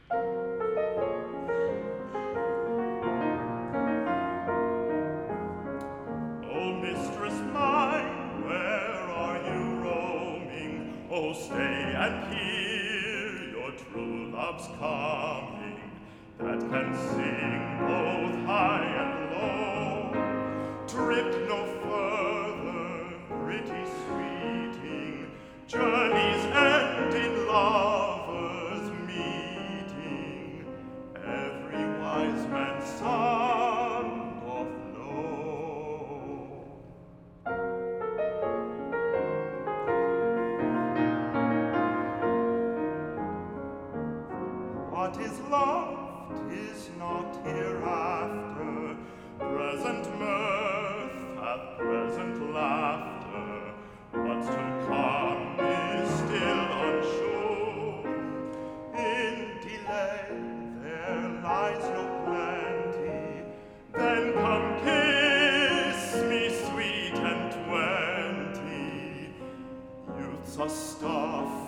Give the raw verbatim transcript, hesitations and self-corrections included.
O mistress mine, where are you roaming? O stay and hear your true love's coming, that can sing both high and low. Trip no further, pretty sweeting, journeys end in lovers' meeting. Every wise man's son doth know. What is love? 'Tis not hereafter. Present mirth hath present laughter. What's to come is still unsure. In delay there lies no plenty. Then come kiss me, sweet and twenty. Youth's a stuff